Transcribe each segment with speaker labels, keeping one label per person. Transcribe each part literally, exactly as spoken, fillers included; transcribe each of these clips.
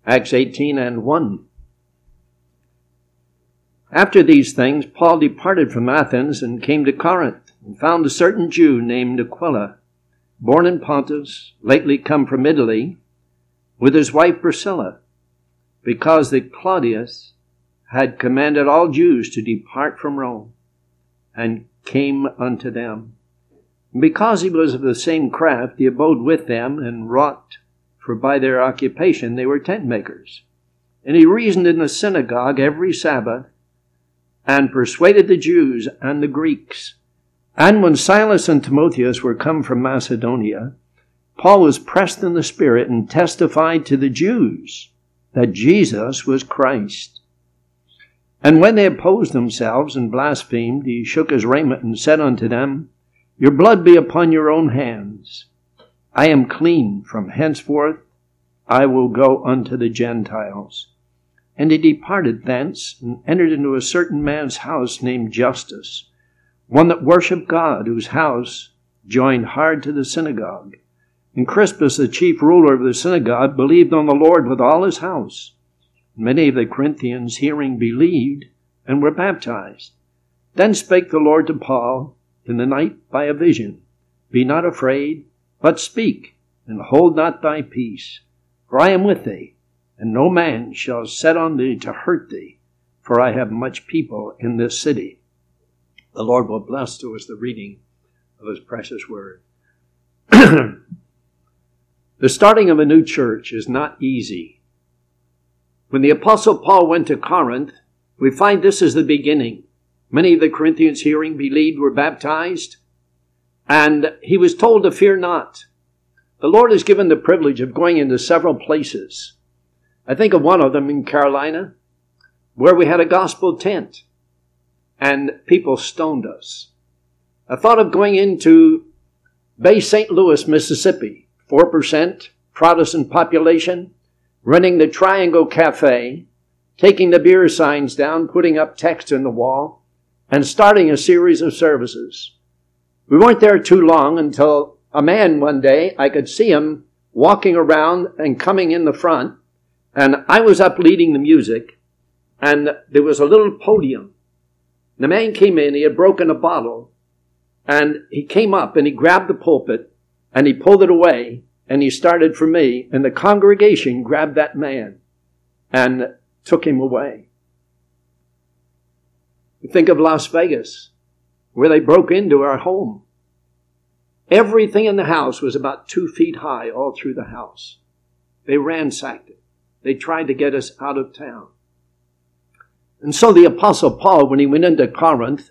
Speaker 1: Acts eighteen and one. After these things, Paul departed from Athens and came to Corinth, and found a certain Jew named Aquila, born in Pontus, lately come from Italy, with his wife Priscilla, because that Claudius had commanded all Jews to depart from Rome, and came unto them. And because he was of the same craft, he abode with them and wrought, for by their occupation they were tent makers. And he reasoned in the synagogue every Sabbath, and persuaded the Jews and the Greeks. And when Silas and Timotheus were come from Macedonia, Paul was pressed in the Spirit and testified to the Jews that Jesus was Christ. And when they opposed themselves and blasphemed, he shook his raiment and said unto them, Your blood be upon your own hands. I am clean. From henceforth I will go unto the Gentiles. And he departed thence and entered into a certain man's house named Justus, one that worshipped God, whose house joined hard to the synagogue. And Crispus, the chief ruler of the synagogue, believed on the Lord with all his house. Many of the Corinthians, hearing, believed and were baptized. Then spake the Lord to Paul in the night by a vision, Be not afraid, but speak, and hold not thy peace. For I am with thee, and no man shall set on thee to hurt thee, for I have much people in this city. The Lord will bless to us the reading of his precious word. The starting of a new church is not easy. When the Apostle Paul went to Corinth, we find this is the beginning. Many of the Corinthians, hearing, believed, were baptized, and he was told to fear not. The Lord has given the privilege of going into several places. I think of one of them in Carolina, where we had a gospel tent, and people stoned us. I thought of going into Bay Saint Louis, Mississippi, four percent Protestant population, running the Triangle Cafe, taking the beer signs down, putting up text in the wall, and starting a series of services. We weren't there too long until a man one day, I could see him walking around and coming in the front, and I was up leading the music, and there was a little podium. The man came in, he had broken a bottle, and he came up and he grabbed the pulpit, and he pulled it away, and he started for me, and the congregation grabbed that man and took him away. Think of Las Vegas, where they broke into our home. Everything in the house was about two feet high all through the house. They ransacked it. They tried to get us out of town. And so the Apostle Paul, when he went into Corinth,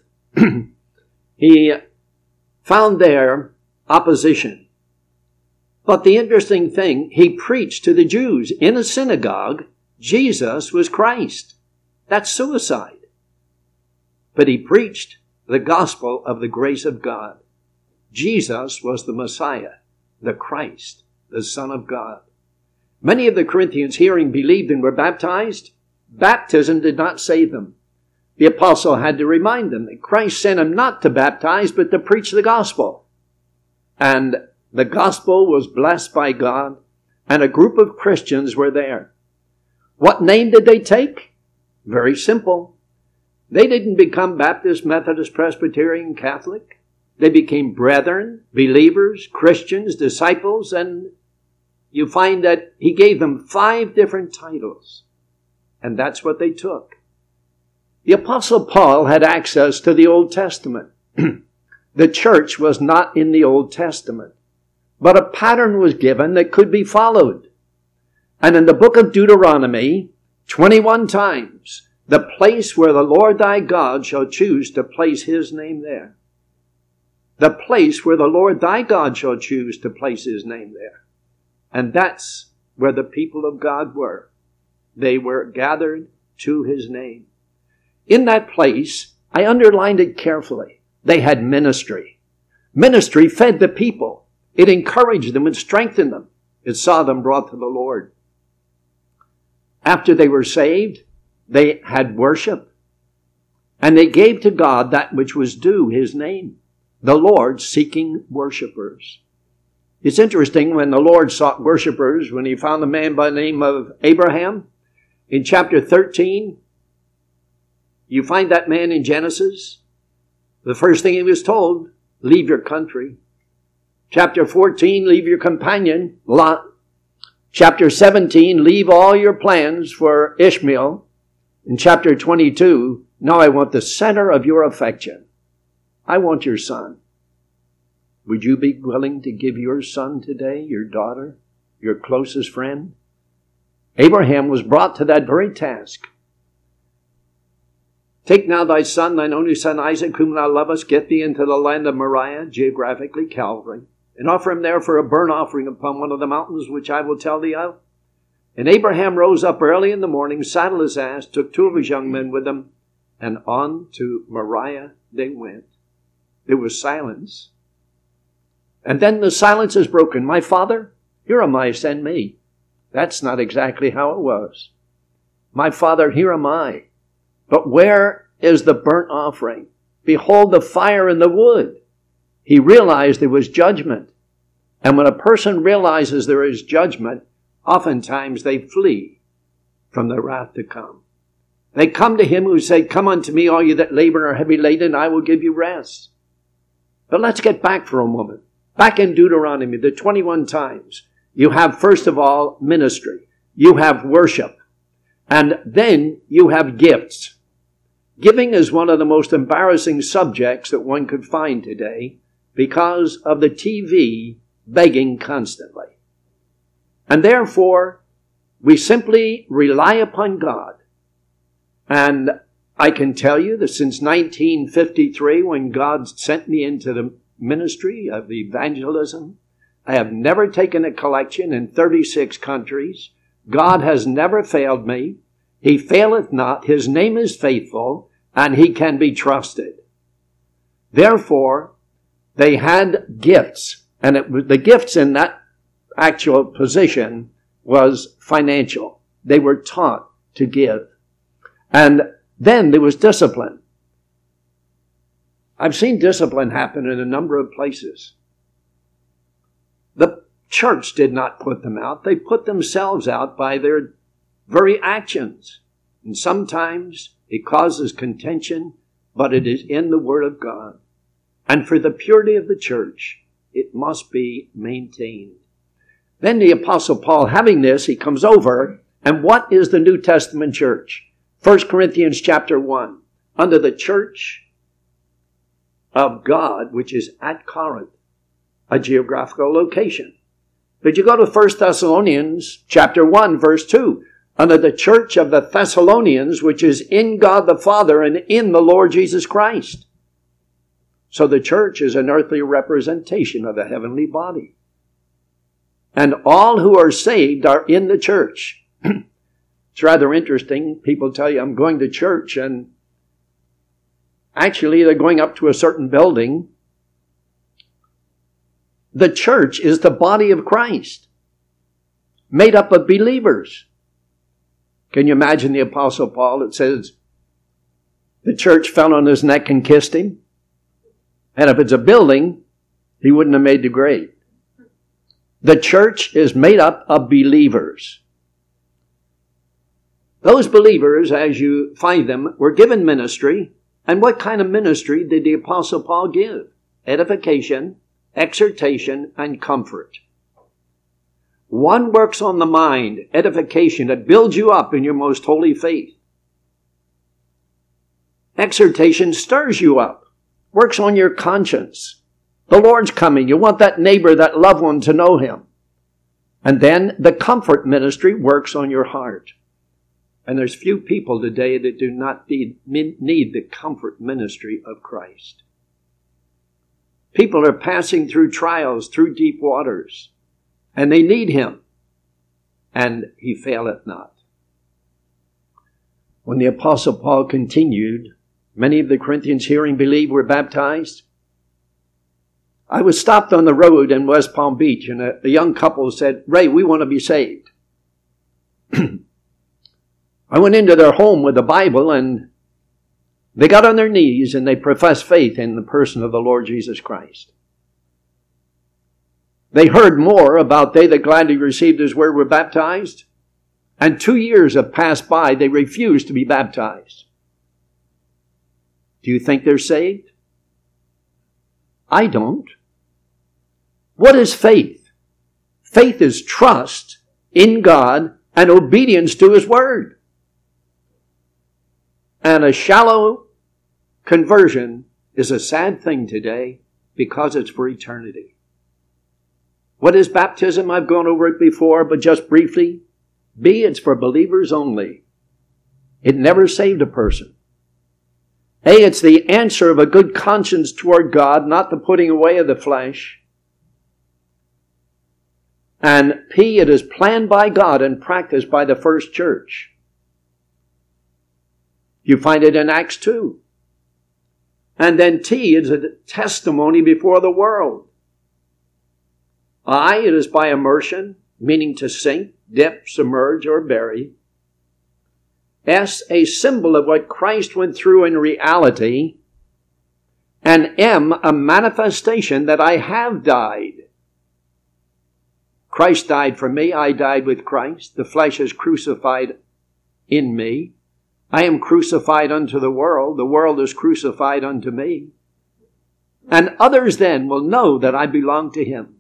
Speaker 1: he found there opposition. But the interesting thing, he preached to the Jews in a synagogue, Jesus was Christ. That's suicide. But he preached the gospel of the grace of God. Jesus was the Messiah, the Christ, the Son of God. Many of the Corinthians, hearing, believed and were baptized. Baptism did not save them. The apostle had to remind them that Christ sent him not to baptize, but to preach the gospel. And the gospel was blessed by God, and a group of Christians were there. What name did they take? Very simple. They didn't become Baptist, Methodist, Presbyterian, Catholic. They became brethren, believers, Christians, disciples, and you find that he gave them five different titles. And that's what they took. The Apostle Paul had access to the Old Testament. The church was not in the Old Testament, but a pattern was given that could be followed. And in the book of Deuteronomy, twenty-one times, the place where the Lord thy God shall choose to place his name there. The place where the Lord thy God shall choose to place his name there. And that's where the people of God were. They were gathered to his name. In that place, I underlined it carefully. They had ministry. Ministry fed the people. It encouraged them and strengthened them. It saw them brought to the Lord. After they were saved, they had worship. And they gave to God that which was due his name. The Lord seeking worshipers. It's interesting when the Lord sought worshipers, when he found a man by the name of Abraham, in chapter thirteen, you find that man in Genesis. The first thing he was told, leave your country. Chapter fourteen, leave your companion, Lot. Chapter seventeen, leave all your plans for Ishmael. In chapter twenty-two, now I want the center of your affection. I want your son. Would you be willing to give your son today, your daughter, your closest friend? Abraham was brought to that very task. Take now thy son, thine only son Isaac, whom thou lovest, get thee into the land of Moriah, geographically Calvary, and offer him there for a burnt offering upon one of the mountains which I will tell thee of. And Abraham rose up early in the morning, saddled his ass, took two of his young men with him, and on to Moriah they went. There was silence. And then the silence is broken. My father, here am I, send me. That's not exactly how it was. My father, here am I. But where is the burnt offering? Behold the fire and the wood. He realized there was judgment. And when a person realizes there is judgment, oftentimes they flee from the wrath to come. They come to him who say, come unto me, all you that labor and are heavy laden, and I will give you rest. But let's get back for a moment. Back in Deuteronomy, the twenty-one times, you have, first of all, ministry. You have worship. And then you have gifts. Giving is one of the most embarrassing subjects that one could find today because of the T V begging constantly. And therefore, we simply rely upon God. And I can tell you that since nineteen fifty-three, when God sent me into the ministry of evangelism, I have never taken a collection in thirty-six countries. God has never failed me. He faileth not. His name is faithful, and he can be trusted. Therefore, they had gifts, and it was, the gifts in that actual position was financial. They were taught to give. And then there was discipline. I've seen discipline happen in a number of places. The church did not put them out. They put themselves out by their very actions. And sometimes it causes contention, but it is in the Word of God. And for the purity of the church, it must be maintained. Then the Apostle Paul, having this, he comes over, and what is the New Testament church? First Corinthians chapter one, under the church of God, which is at Corinth, a geographical location. But you go to First Thessalonians chapter one, verse two, under the church of the Thessalonians, which is in God the Father and in the Lord Jesus Christ. So the church is an earthly representation of the heavenly body. And all who are saved are in the church. It's rather interesting. People tell you, I'm going to church, and actually they're going up to a certain building. The church is the body of Christ, made up of believers. Can you imagine the Apostle Paul? It says the church fell on his neck and kissed him. And if it's a building, he wouldn't have made the grade. The church is made up of believers. Those believers, as you find them, were given ministry. And what kind of ministry did the Apostle Paul give? Edification, exhortation, and comfort. One works on the mind, edification, that builds you up in your most holy faith. Exhortation stirs you up, works on your conscience. The Lord's coming. You want that neighbor, that loved one, to know him. And then the comfort ministry works on your heart. And there's few people today that do not need, need the comfort ministry of Christ. People are passing through trials, through deep waters, and they need him. And he faileth not. When the Apostle Paul continued, many of the Corinthians hearing believed were baptized. I was stopped on the road in West Palm Beach, and a, a young couple said, Ray, we want to be saved. I went into their home with the Bible, and they got on their knees and they professed faith in the person of the Lord Jesus Christ. They heard more about they that gladly received his word were baptized. And two years have passed by. They refused to be baptized. Do you think they're saved? I don't. What is faith? Faith is trust in God and obedience to his word. And a shallow conversion is a sad thing today because it's for eternity. What is baptism? I've gone over it before, but just briefly. B, it's for believers only. It never saved a person. A, it's the answer of a good conscience toward God, not the putting away of the flesh. And P, it is planned by God and practiced by the first church. You find it in Acts two. And then T is a testimony before the world. I, it is by immersion, meaning to sink, dip, submerge, or bury. S, a symbol of what Christ went through in reality. And M, a manifestation that I have died. Christ died for me. I died with Christ. The flesh is crucified in me. I am crucified unto the world. The world is crucified unto me. And others then will know that I belong to him.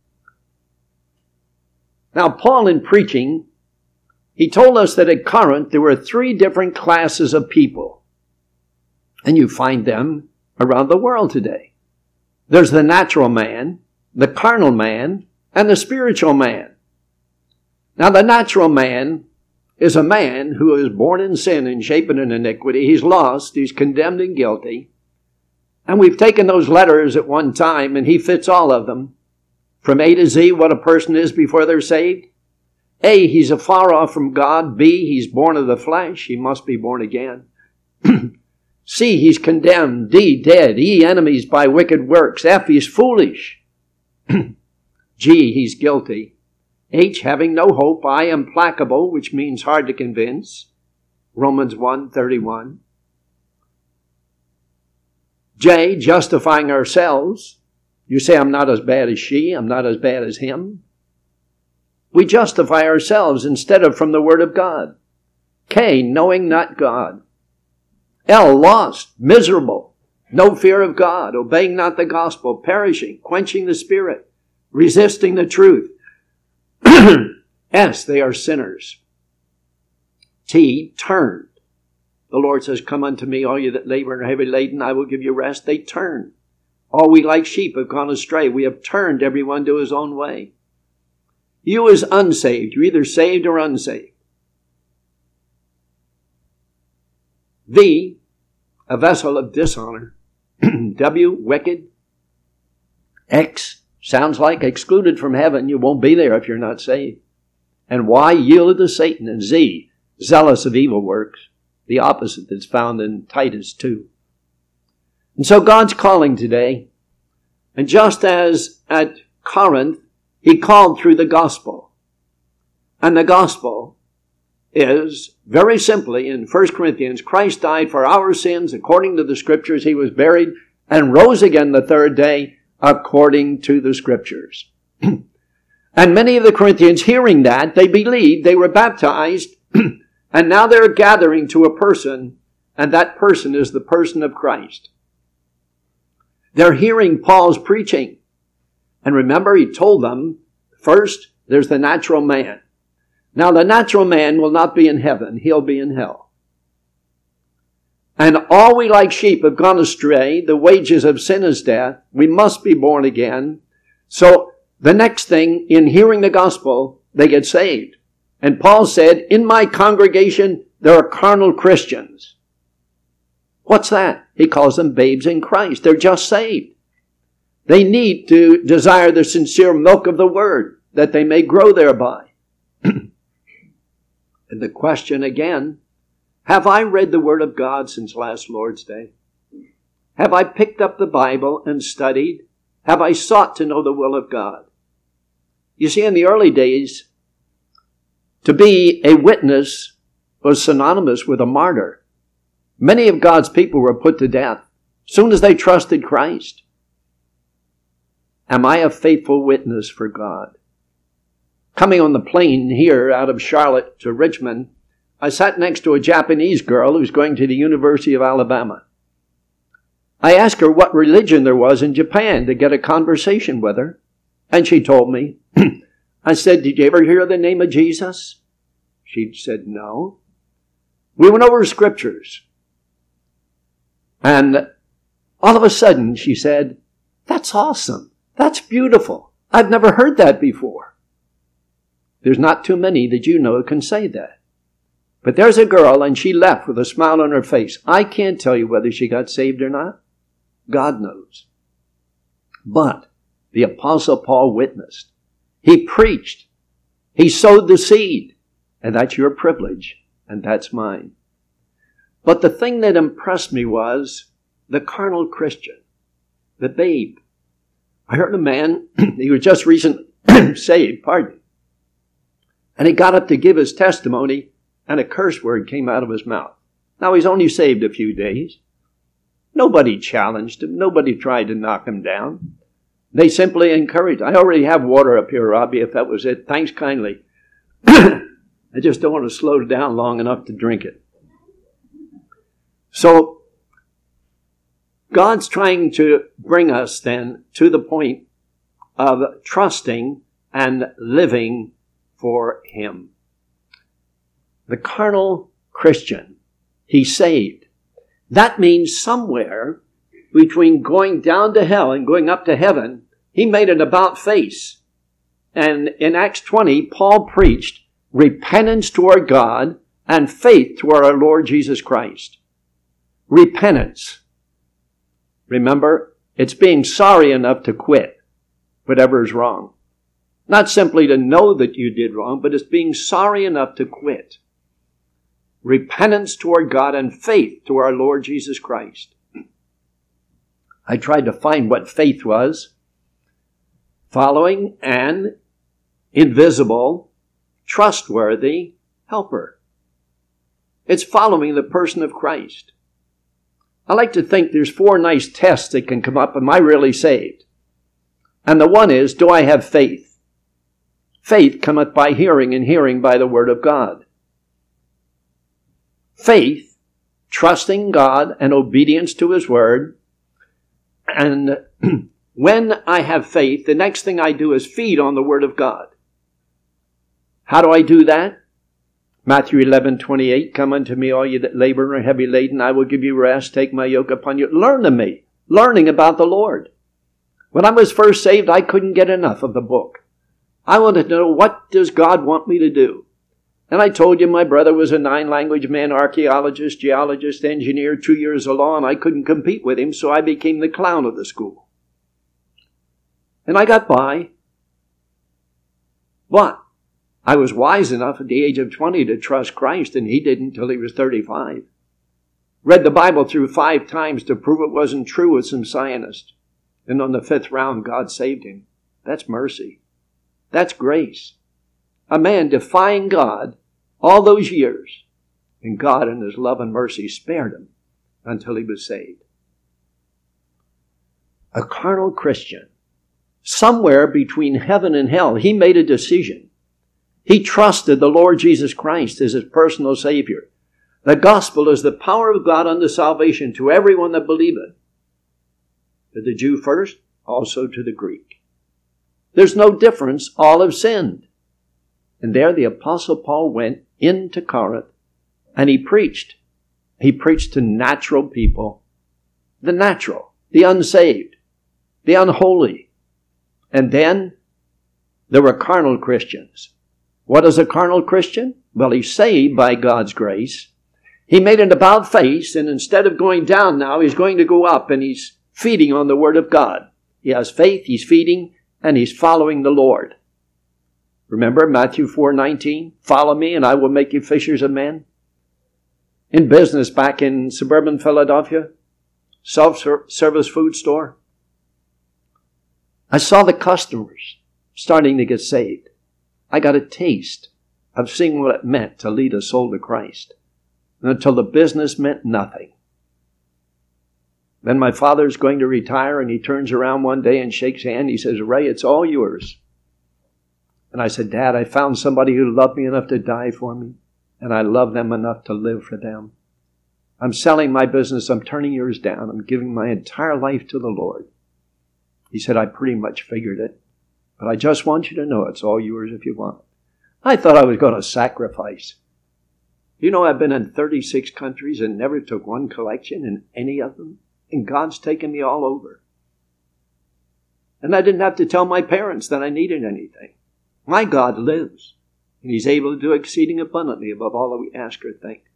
Speaker 1: Now, Paul in preaching, he told us that at Corinth there were three different classes of people. And you find them around the world today. There's the natural man, the carnal man, and the spiritual man. Now, the natural man is a man who is born in sin and shapen in iniquity. He's lost, he's condemned and guilty. And we've taken those letters at one time, and he fits all of them. From A to Z, what a person is before they're saved. A, he's afar off from God. B, he's born of the flesh. He must be born again. C, he's condemned. D, dead. E, enemies by wicked works. F, he's foolish. G, he's guilty. H, having no hope. I, implacable, which means hard to convince. Romans one thirty-one. J, justifying ourselves. You say, I'm not as bad as she. I'm not as bad as him. We justify ourselves instead of from the Word of God. K, knowing not God. L, lost, miserable, no fear of God, obeying not the gospel, perishing, quenching the Spirit, resisting the truth. S, they are sinners. T, turned. The Lord says, come unto me, all you that labor and are heavy laden, I will give you rest. They turn. All we like sheep have gone astray. We have turned everyone to his own way. You as unsaved, you're either saved or unsaved. V, a vessel of dishonor. W, wicked. X, sounds like excluded from heaven. You won't be there if you're not saved. And Y, yielded to Satan. And Z, zealous of evil works. The opposite that's found in Titus two. And so God's calling today. And just as at Corinth, he called through the gospel. And the gospel is, very simply, in First Corinthians, Christ died for our sins according to the Scriptures. He was buried and rose again the third day according to the Scriptures. And many of the Corinthians, hearing that, they believed, they were baptized, and now they're gathering to a person, and that person is the person of Christ. They're hearing Paul's preaching. And remember, he told them, first, there's the natural man. Now, the natural man will not be in heaven. He'll be in hell. And all we like sheep have gone astray. The wages of sin is death. We must be born again. So, the next thing, in hearing the gospel, they get saved. And Paul said, in my congregation, there are carnal Christians. What's that? He calls them babes in Christ. They're just saved. They need to desire the sincere milk of the word, that they may grow thereby. And the question again, have I read the word of God since last Lord's Day? Have I picked up the Bible and studied? Have I sought to know the will of God? You see, in the early days, to be a witness was synonymous with a martyr. Many of God's people were put to death as soon as they trusted Christ. Am I a faithful witness for God? Coming on the plane here out of Charlotte to Richmond, I sat next to a Japanese girl who's going to the University of Alabama. I asked her what religion there was in Japan to get a conversation with her, and she told me. I said, did you ever hear the name of Jesus? She said, no. We went over scriptures. And all of a sudden she said, that's awesome. That's beautiful. I've never heard that before. There's not too many that you know can say that. But there's a girl, and she left with a smile on her face. I can't tell you whether she got saved or not. God knows. But the Apostle Paul witnessed. He preached. He sowed the seed. And that's your privilege, and that's mine. But the thing that impressed me was the carnal Christian, the babe. I heard a man, he was just recently saved, pardon. And he got up to give his testimony, and a curse word came out of his mouth. Now, he's only saved a few days. Nobody challenged him. Nobody tried to knock him down. They simply encouraged. I already have water up here, Robbie, if that was it. Thanks kindly. I just don't want to slow it down long enough to drink it. So, God's trying to bring us then to the point of trusting and living for Him. The carnal Christian, he's saved. That means somewhere between going down to hell and going up to heaven, he made an about face. And in Acts twenty, Paul preached repentance toward God and faith toward our Lord Jesus Christ. Repentance. Remember, it's being sorry enough to quit whatever is wrong. Not simply to know that you did wrong, but it's being sorry enough to quit. Repentance toward God and faith to our Lord Jesus Christ. I tried to find what faith was. Following an invisible, trustworthy helper. It's following the person of Christ. I like to think there's four nice tests that can come up. Am I really saved? And the one is, do I have faith? Faith cometh by hearing, and hearing by the word of God. Faith, trusting God and obedience to His word. And when I have faith, the next thing I do is feed on the word of God. How do I do that? Matthew eleven twenty-eight, come unto me, all ye that labor and are heavy laden, I will give you rest. Take my yoke upon you. Learn of me. Learning about the Lord. When I was first saved, I couldn't get enough of the book. I wanted to know, what does God want me to do? And I told you my brother was a nine-language man, archaeologist, geologist, engineer, two years of law, and I couldn't compete with him, so I became the clown of the school. And I got by. But I was wise enough at the age of twenty to trust Christ, and he didn't until he was thirty-five. Read the Bible through five times to prove it wasn't true with some scientists. And on the fifth round, God saved him. That's mercy. That's grace. A man defying God all those years, and God in His love and mercy spared him until he was saved. A carnal Christian, somewhere between heaven and hell, he made a decision. He trusted the Lord Jesus Christ as his personal Savior. The gospel is the power of God unto salvation to everyone that believeth. To the Jew first, also to the Greek. There's no difference. All have sinned. And there the Apostle Paul went into Corinth and he preached. He preached to natural people. The natural, the unsaved, the unholy. And then there were carnal Christians. What is a carnal Christian? Well, he's saved by God's grace. He made an about face, and instead of going down now, he's going to go up, and he's feeding on the Word of God. He has faith, he's feeding, and he's following the Lord. Remember Matthew four nineteen? Follow me, and I will make you fishers of men. In business back in suburban Philadelphia, self-service food store, I saw the customers starting to get saved. I got a taste of seeing what it meant to lead a soul to Christ. And until the business meant nothing. Then my father's going to retire, and he turns around one day and shakes hand. He says, Ray, it's all yours. And I said, Dad, I found somebody who loved me enough to die for me, and I love them enough to live for them. I'm selling my business. I'm turning yours down. I'm giving my entire life to the Lord. He said, I pretty much figured it, but I just want you to know it's all yours if you want. I thought I was going to sacrifice. You know, I've been in thirty-six countries and never took one collection in any of them. And God's taken me all over. And I didn't have to tell my parents that I needed anything. My God lives. And He's able to do exceeding abundantly above all that we ask or think.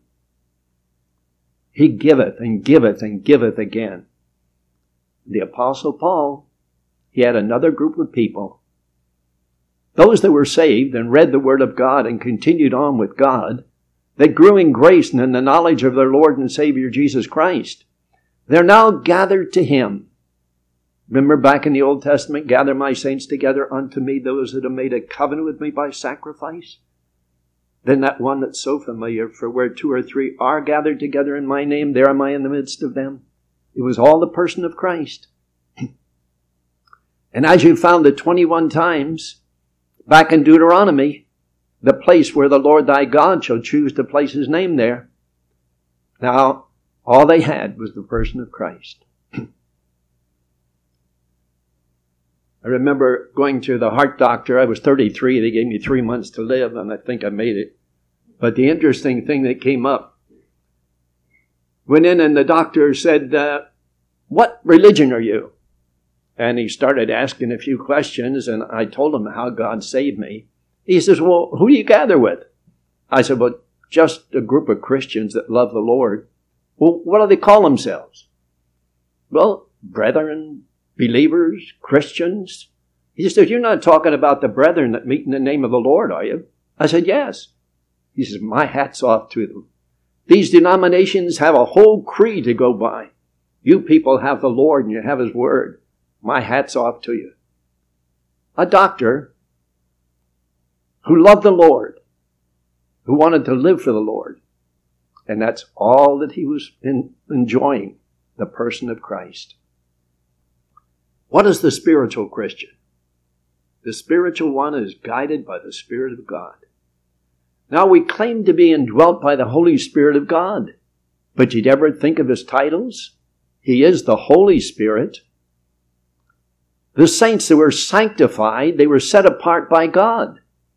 Speaker 1: He giveth and giveth and giveth again. The Apostle Paul, he had another group of people. Those that were saved and read the Word of God and continued on with God, that grew in grace and in the knowledge of their Lord and Savior Jesus Christ. They're now gathered to Him. Remember back in the Old Testament, gather my saints together unto me, those that have made a covenant with me by sacrifice. Then that one that's so familiar, for where two or three are gathered together in my name, there am I in the midst of them. It was all the person of Christ. And as you found it twenty-one times back in Deuteronomy, the place where the Lord thy God shall choose to place His name there. Now, all they had was the person of Christ. I remember going to the heart doctor. I was thirty-three. They gave me three months to live, and I think I made it. But the interesting thing that came up, went in and the doctor said, uh, what religion are you? And he started asking a few questions, and I told him how God saved me. He says, well, who do you gather with? I said, well, just a group of Christians that love the Lord. Well, what do they call themselves? Well, brethren, believers, Christians. He said, you're not talking about the brethren that meet in the name of the Lord, are you? I said, yes. He says, my hat's off to them. These denominations have a whole creed to go by. You people have the Lord and you have His Word. My hat's off to you. A doctor who loved the Lord, who wanted to live for the Lord. And that's all that he was in, enjoying, the person of Christ. What is the spiritual Christian? The spiritual one is guided by the Spirit of God. Now we claim to be indwelt by the Holy Spirit of God. But you'd ever think of His titles? He is the Holy Spirit. The saints that were sanctified, they were set apart by God.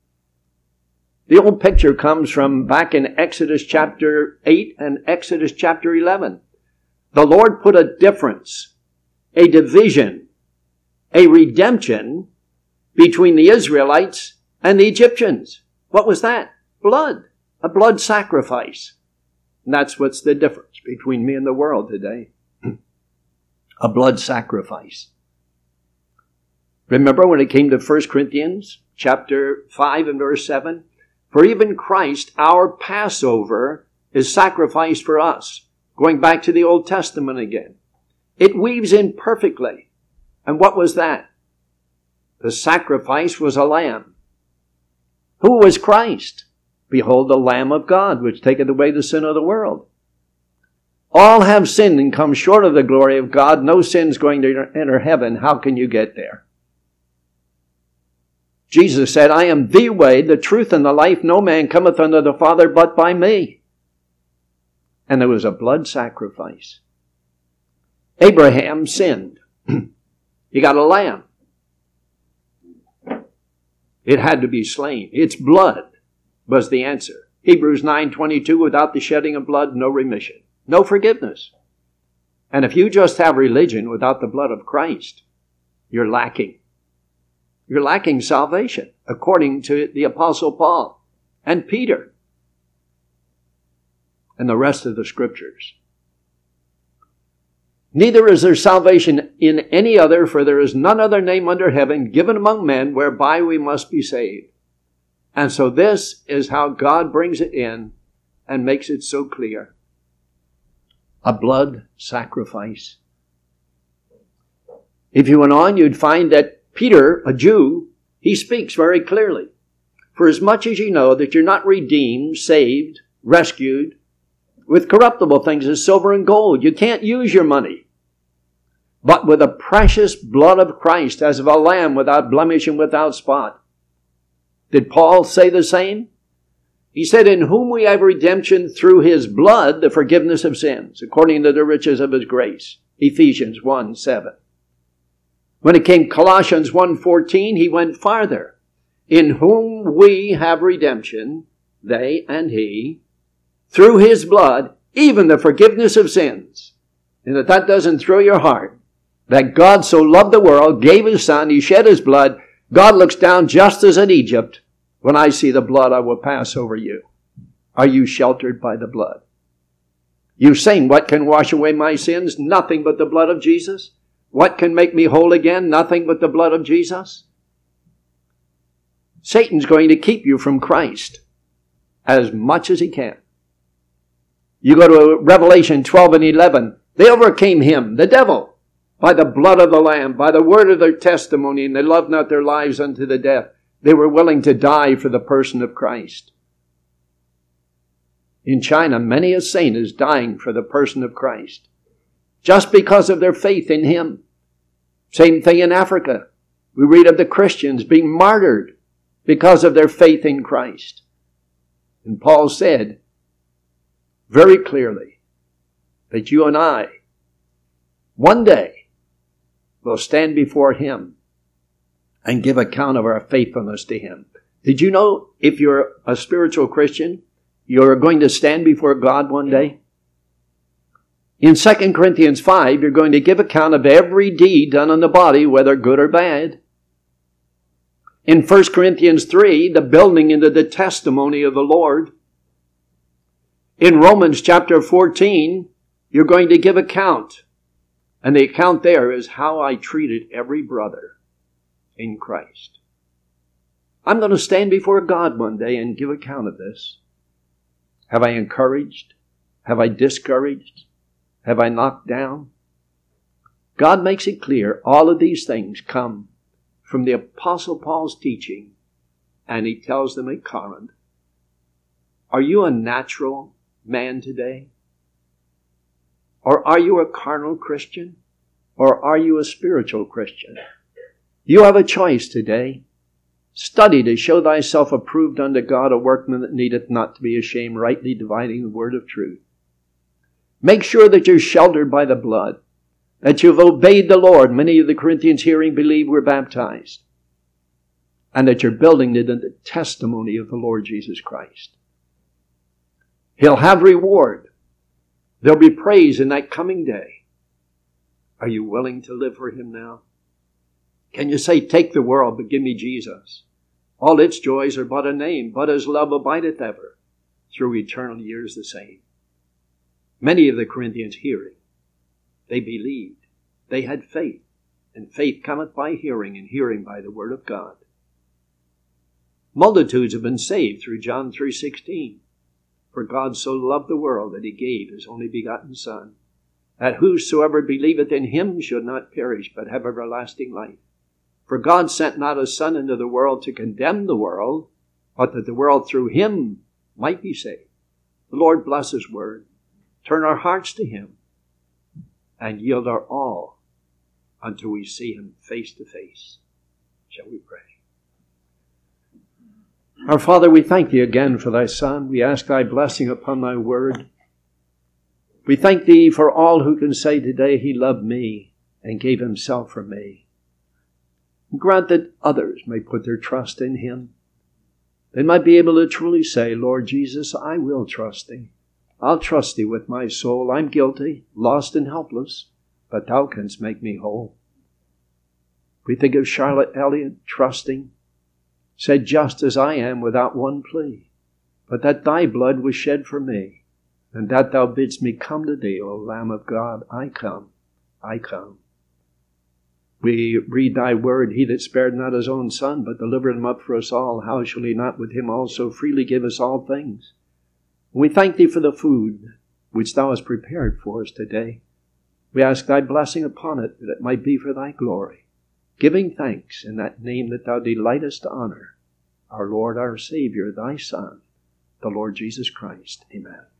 Speaker 1: The old picture comes from back in Exodus chapter eight and Exodus chapter eleven. The Lord put a difference, a division, a redemption between the Israelites and the Egyptians. What was that? Blood. A blood sacrifice. And that's what's the difference between me and the world today. A blood sacrifice. Remember when it came to First Corinthians chapter five and verse seven? For even Christ, our Passover, is sacrificed for us. Going back to the Old Testament again. It weaves in perfectly. And what was that? The sacrifice was a lamb. Who was Christ? Behold the Lamb of God, which taketh away the sin of the world. All have sinned and come short of the glory of God. No sin's going to enter heaven. How can you get there? Jesus said, I am the way, the truth, and the life. No man cometh unto the Father but by me. And there was a blood sacrifice. Abraham sinned. He got a lamb. It had to be slain. Its blood was the answer. Hebrews nine twenty-two, without the shedding of blood, no remission. No forgiveness. And if you just have religion without the blood of Christ, you're lacking. You're lacking salvation, according to the Apostle Paul and Peter and the rest of the Scriptures. Neither is there salvation in any other, for there is none other name under heaven given among men whereby we must be saved. And so this is how God brings it in and makes it so clear. A blood sacrifice. If you went on, you'd find that Peter, a Jew, he speaks very clearly. For as much as you know that you're not redeemed, saved, rescued with corruptible things as silver and gold. You can't use your money. but with the precious blood of Christ, as of a lamb without blemish and without spot. Did Paul say the same? He said, in whom we have redemption through his blood, the forgiveness of sins, according to the riches of his grace. Ephesians one seven. When it came Colossians one fourteen, he went farther. In whom we have redemption, they and he, through his blood, even the forgiveness of sins. And if that doesn't thrill your heart, that God so loved the world, gave his son, he shed his blood, God looks down just as in Egypt. When I see the blood, I will pass over you. Are you sheltered by the blood? You sing, what can wash away my sins? Nothing but the blood of Jesus. What can make me whole again? Nothing but the blood of Jesus. Satan's going to keep you from Christ as much as he can. You go to Revelation twelve and eleven. They overcame him, the devil, by the blood of the Lamb, by the word of their testimony, and they loved not their lives unto the death. They were willing to die for the person of Christ. In China, many a saint is dying for the person of Christ, just because of their faith in him. Same thing in Africa. We read of the Christians being martyred because of their faith in Christ. And Paul said very clearly that you and I, one day, will stand before him and give account of our faithfulness to him. Did you know if you're a spiritual Christian, you're going to stand before God one day? In Second Corinthians five, you're going to give account of every deed done on the body, whether good or bad. In First Corinthians three, the building into the testimony of the Lord. In Romans chapter fourteen, you're going to give account. And the account there is how I treated every brother in Christ. I'm going to stand before God one day and give account of this. Have I encouraged? Have I discouraged? Have I knocked down? God makes it clear all of these things come from the Apostle Paul's teaching, and he tells them at Corinth. Are you a natural man today? Or are you a carnal Christian? Or are you a spiritual Christian? You have a choice today. Study to show thyself approved unto God, a workman that needeth not to be ashamed, rightly dividing the word of truth. Make sure that you're sheltered by the blood, that you've obeyed the Lord. Many of the Corinthians hearing believe were baptized. And that you're building it in the testimony of the Lord Jesus Christ. He'll have reward. There'll be praise in that coming day. Are you willing to live for him now? Can you say, take the world, but give me Jesus? All its joys are but a name, but his love abideth ever, through eternal years the same. Many of the Corinthians hearing, they believed, they had faith, and faith cometh by hearing, and hearing by the word of God. Multitudes have been saved through John three sixteen. For God so loved the world that he gave his only begotten Son, that whosoever believeth in him should not perish, but have everlasting life. For God sent not his Son into the world to condemn the world, but that the world through him might be saved. The Lord bless his word. Turn our hearts to him, and yield our all until we see him face to face. Shall we pray? Our Father, we thank thee again for thy Son. We ask thy blessing upon thy word. We thank thee for all who can say today, he loved me and gave himself for me. Grant that others may put their trust in him. They might be able to truly say, Lord Jesus, I will trust thee. I'll trust thee with my soul. I'm guilty, lost and helpless, but thou canst make me whole. We think of Charlotte Elliott trusting, said, just as I am without one plea, but that thy blood was shed for me, and that thou bidst me come to thee, O Lamb of God. I come, I come. We read thy word, he that spared not his own Son, but delivered him up for us all, how shall he not with him also freely give us all things? We thank thee for the food which thou hast prepared for us today. We ask thy blessing upon it, that it might be for thy glory, giving thanks in that name that thou delightest to honor, our Lord, our Savior, thy Son, the Lord Jesus Christ. Amen.